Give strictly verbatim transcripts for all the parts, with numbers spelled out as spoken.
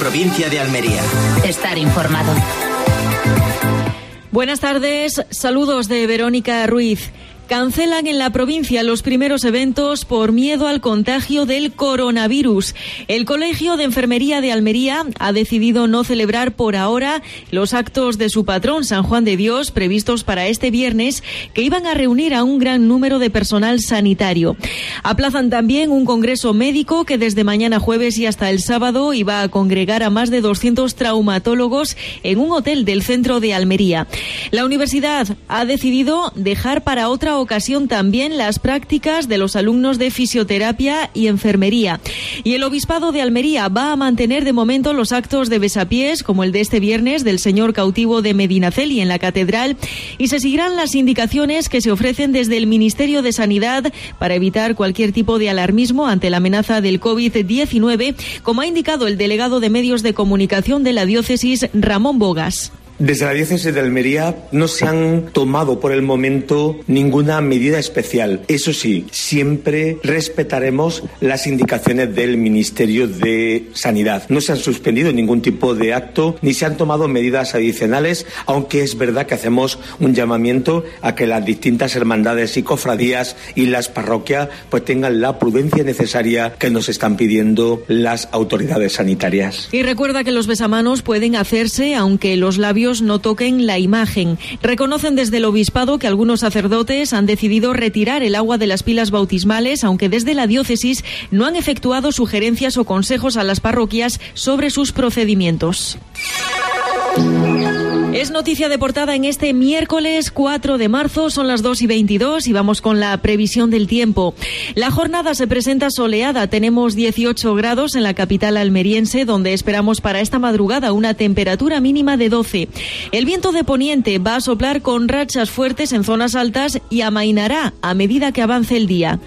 provincia de Almería. Estar informado. Buenas tardes, saludos de Verónica Ruiz. Cancelan en la provincia los primeros eventos por miedo al contagio del coronavirus. El Colegio de Enfermería de Almería ha decidido no celebrar por ahora los actos de su patrón, San Juan de Dios, previstos para este viernes, que iban a reunir a un gran número de personal sanitario. Aplazan también un congreso médico que desde mañana jueves y hasta el sábado iba a congregar a más de doscientos traumatólogos en un hotel del centro de Almería. La universidad ha decidido dejar para otra ocasión también las prácticas de los alumnos de fisioterapia y enfermería. Y el Obispado de Almería va a mantener de momento los actos de besapiés, como el de este viernes del Señor Cautivo de Medinaceli en la Catedral, y se seguirán las indicaciones que se ofrecen desde el Ministerio de Sanidad para evitar cualquier tipo de alarmismo ante la amenaza del covid diecinueve, como ha indicado el delegado de Medios de Comunicación de la diócesis, Ramón Bogas. Desde la diócesis de Almería no se han tomado por el momento ninguna medida especial. Eso sí, siempre respetaremos las indicaciones del Ministerio de Sanidad. No se han suspendido ningún tipo de acto ni se han tomado medidas adicionales, aunque es verdad que hacemos un llamamiento a que las distintas hermandades y cofradías y las parroquias pues tengan la prudencia necesaria que nos están pidiendo las autoridades sanitarias. Y recuerda que los besamanos pueden hacerse aunque los labios no toquen la imagen. Reconocen desde el Obispado que algunos sacerdotes han decidido retirar el agua de las pilas bautismales, aunque desde la diócesis no han efectuado sugerencias o consejos a las parroquias sobre sus procedimientos. Es noticia de portada en este miércoles cuatro de marzo, son las dos y veintidós y vamos con la previsión del tiempo. La jornada se presenta soleada, tenemos dieciocho grados en la capital almeriense, donde esperamos para esta madrugada una temperatura mínima de doce. El viento de poniente va a soplar con rachas fuertes en zonas altas y amainará a medida que avance el día.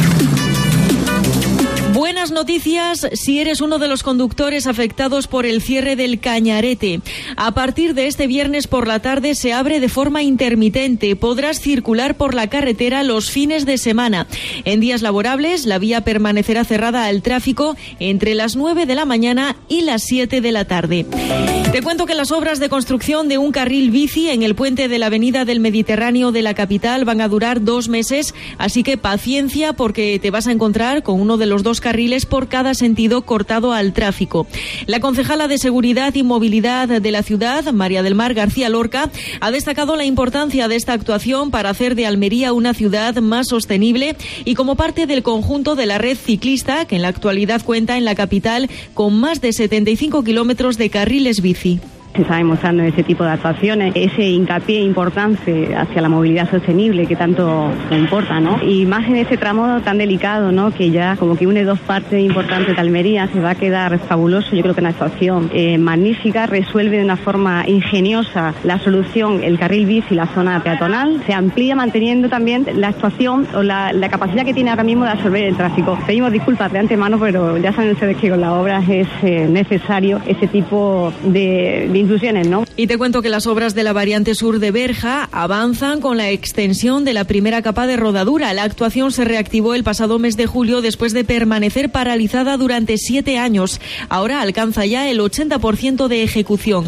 Buenas noticias si eres uno de los conductores afectados por el cierre del Cañarete. A partir de este viernes por la tarde se abre de forma intermitente. Podrás circular por la carretera los fines de semana. En días laborables, la vía permanecerá cerrada al tráfico entre las nueve de la mañana y las siete de la tarde. Te cuento que las obras de construcción de un carril bici en el puente de la Avenida del Mediterráneo de la capital van a durar dos meses, así que paciencia porque te vas a encontrar con uno de los dos carriles por cada sentido cortado al tráfico. La concejala de Seguridad y Movilidad de la ciudad, María del Mar García Lorca, ha destacado la importancia de esta actuación para hacer de Almería una ciudad más sostenible y como parte del conjunto de la red ciclista, que en la actualidad cuenta en la capital con más de setenta y cinco kilómetros de carriles bici. Se está demostrando ese tipo de actuaciones, ese hincapié importante hacia la movilidad sostenible que tanto importa, ¿no? Y más en ese tramo tan delicado, ¿no? Que ya como que une dos partes importantes de Almería, se va a quedar fabuloso. Yo creo que una actuación eh, magnífica, resuelve de una forma ingeniosa la solución, el carril bici y la zona peatonal. Se amplía manteniendo también la actuación o la, la capacidad que tiene ahora mismo de absorber el tráfico. Pedimos disculpas de antemano, pero ya saben ustedes que con las obras es eh, necesario ese tipo de, de inclusiones, ¿no? Y te cuento que las obras de la variante sur de Berja avanzan con la extensión de la primera capa de rodadura. La actuación se reactivó el pasado mes de julio después de permanecer paralizada durante siete años. Ahora alcanza ya el ochenta por ciento de ejecución.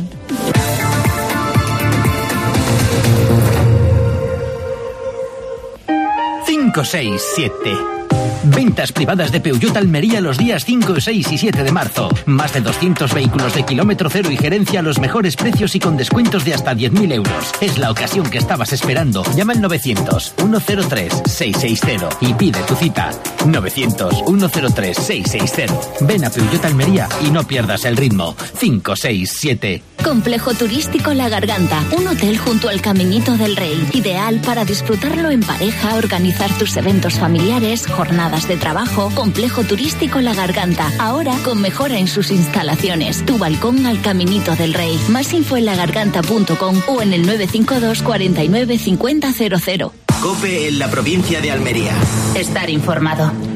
cinco, seis, siete. Ventas privadas de Peugeot Almería los días cinco, seis y siete de marzo. Más de doscientos vehículos de kilómetro cero y gerencia a los mejores precios y con descuentos de hasta diez mil euros. Es la ocasión que estabas esperando. Llama al novecientos, ciento tres, seiscientos sesenta y pide tu cita. novecientos, ciento tres, seiscientos sesenta. Ven a Peugeot Almería y no pierdas el ritmo. cinco, seis, siete. Complejo Turístico La Garganta, un hotel junto al Caminito del Rey, ideal para disfrutarlo en pareja, organizar tus eventos familiares, jornadas de trabajo. Complejo Turístico La Garganta, ahora con mejora en sus instalaciones. Tu balcón al Caminito del Rey. Más info en lagarganta punto com o en el nueve cinco dos, cuarenta y nueve, cincuenta, cero cero. COPE en la provincia de Almería. Estar informado.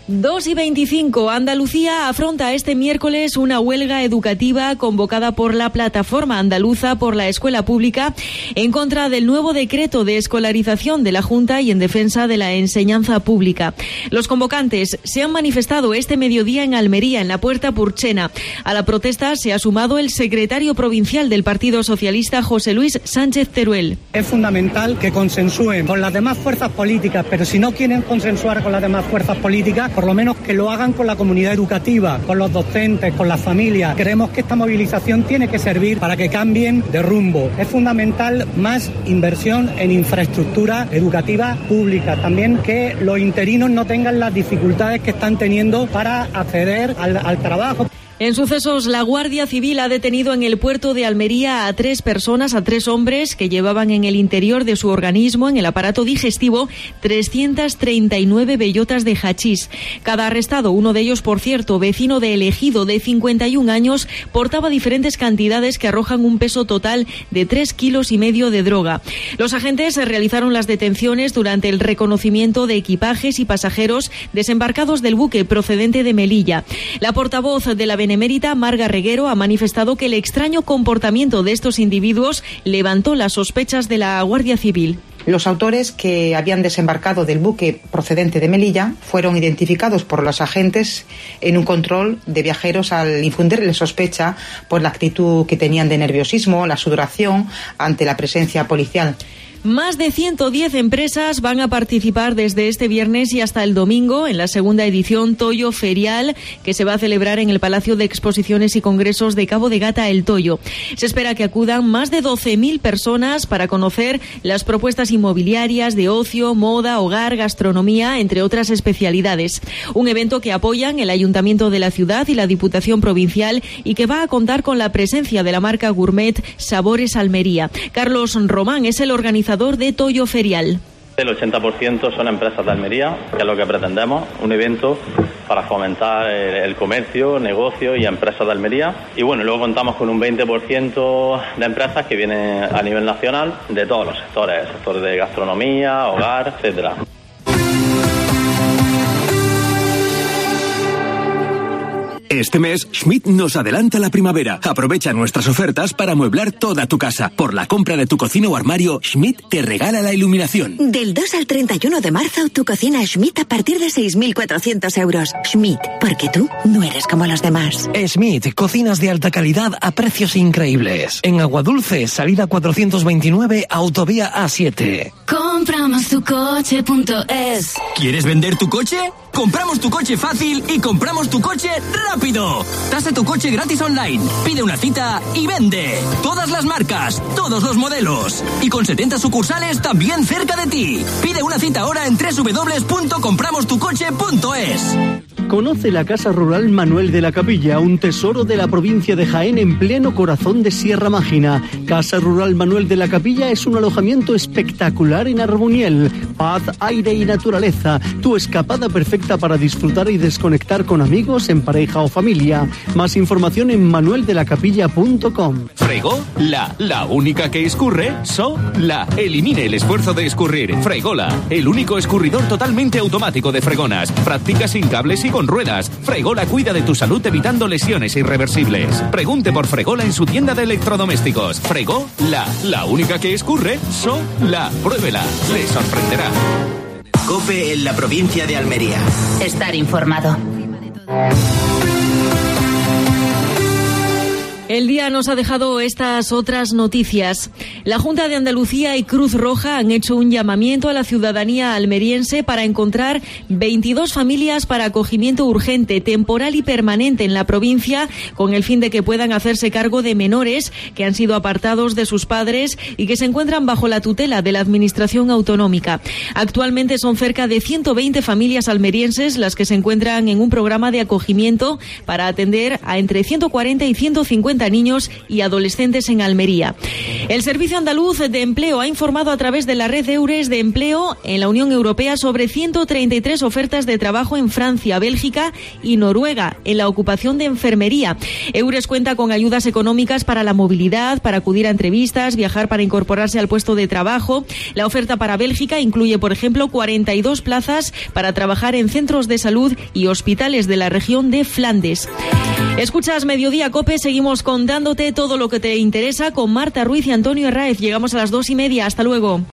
dos y veinticinco. Andalucía afronta este miércoles una huelga educativa convocada por la Plataforma Andaluza por la Escuela Pública en contra del nuevo decreto de escolarización de la Junta y en defensa de la enseñanza pública. Los convocantes se han manifestado este mediodía en Almería, en la Puerta Purchena. A la protesta se ha sumado el secretario provincial del Partido Socialista, José Luis Sánchez Teruel. Es fundamental que consensúen con las demás fuerzas políticas, pero si no quieren consensuar con las demás fuerzas políticas, por lo menos que lo hagan con la comunidad educativa, con los docentes, con las familias. Creemos que esta movilización tiene que servir para que cambien de rumbo. Es fundamental más inversión en infraestructura educativa pública. También que los interinos no tengan las dificultades que están teniendo para acceder al, al trabajo. En sucesos, la Guardia Civil ha detenido en el puerto de Almería a tres personas, a tres hombres que llevaban en el interior de su organismo, en el aparato digestivo, trescientas treinta y nueve bellotas de hachís. Cada arrestado, uno de ellos, por cierto, vecino de El Ejido, de cincuenta y un años, portaba diferentes cantidades que arrojan un peso total de tres kilos y medio de droga. Los agentes realizaron las detenciones durante el reconocimiento de equipajes y pasajeros desembarcados del buque procedente de Melilla. La portavoz de la Benemérita, Marga Reguero, ha manifestado que el extraño comportamiento de estos individuos levantó las sospechas de la Guardia Civil. Los autores que habían desembarcado del buque procedente de Melilla fueron identificados por los agentes en un control de viajeros al infundirles sospecha por la actitud que tenían de nerviosismo, la sudoración ante la presencia policial. Más de ciento diez empresas van a participar desde este viernes y hasta el domingo en la segunda edición Toyo Ferial, que se va a celebrar en el Palacio de Exposiciones y Congresos de Cabo de Gata, El Toyo. Se espera que acudan más de doce mil personas para conocer las propuestas inmobiliarias de ocio, moda, hogar, gastronomía, entre otras especialidades. Un evento que apoyan el Ayuntamiento de la ciudad y la Diputación Provincial y que va a contar con la presencia de la marca gourmet Sabores Almería. Carlos Román es el organizador de Toyo Ferial. El ochenta por ciento son empresas de Almería, que es lo que pretendemos, un evento para fomentar el comercio, negocio y empresas de Almería. Y bueno, luego contamos con un veinte por ciento de empresas que vienen a nivel nacional de todos los sectores, sectores de gastronomía, hogar, etcétera. Este mes, Schmidt nos adelanta la primavera. Aprovecha nuestras ofertas para amueblar toda tu casa. Por la compra de tu cocina o armario, Schmidt te regala la iluminación. Del dos al treinta y uno de marzo, tu cocina Schmidt a partir de seis mil cuatrocientos euros. Schmidt, porque tú no eres como los demás. Schmidt, cocinas de alta calidad a precios increíbles. En Aguadulce, salida cuatrocientos veintinueve, autovía A siete. Compramos tu coche punto es. ¿Quieres vender tu coche? Compramos tu coche fácil y compramos tu coche rápido. Tasa tu coche gratis online. Pide una cita y vende. Todas las marcas, todos los modelos. Y con setenta sucursales también cerca de ti. Pide una cita ahora en doble u doble u doble u punto compramos tu coche punto es. Conoce la Casa Rural Manuel de la Capilla, un tesoro de la provincia de Jaén en pleno corazón de Sierra Mágina. Casa Rural Manuel de la Capilla es un alojamiento espectacular en Arbuniel. Paz, aire y naturaleza. Tu escapada perfecta para disfrutar y desconectar con amigos, en pareja o familia. Más información en manuel de la capilla punto com. Fregó, la, la única que escurre. So, la, elimine el esfuerzo de escurrir. Fregola, el único escurridor totalmente automático de fregonas. Practica sin cables y con ruedas. Fregola cuida de tu salud evitando lesiones irreversibles. Pregunte por Fregola en su tienda de electrodomésticos. Fregó, la, la única que escurre. So, la, pruébela, le sorprenderá. COPE en la provincia de Almería. Estar informado. El día nos ha dejado estas otras noticias. La Junta de Andalucía y Cruz Roja han hecho un llamamiento a la ciudadanía almeriense para encontrar veintidós familias para acogimiento urgente, temporal y permanente en la provincia, con el fin de que puedan hacerse cargo de menores que han sido apartados de sus padres y que se encuentran bajo la tutela de la Administración Autonómica. Actualmente son cerca de ciento veinte familias almerienses las que se encuentran en un programa de acogimiento para atender a entre ciento cuarenta y ciento cincuenta cincuenta niños y adolescentes en Almería. El Servicio Andaluz de Empleo ha informado a través de la red Eures de Empleo en la Unión Europea sobre ciento treinta y tres ofertas de trabajo en Francia, Bélgica y Noruega en la ocupación de enfermería. Eures cuenta con ayudas económicas para la movilidad, para acudir a entrevistas, viajar para incorporarse al puesto de trabajo. La oferta para Bélgica incluye, por ejemplo, cuarenta y dos plazas para trabajar en centros de salud y hospitales de la región de Flandes. Escuchas Mediodía COPE, seguimos contándote todo lo que te interesa con Marta Ruiz y Antonio Herráez. Llegamos a las dos y media. Hasta luego.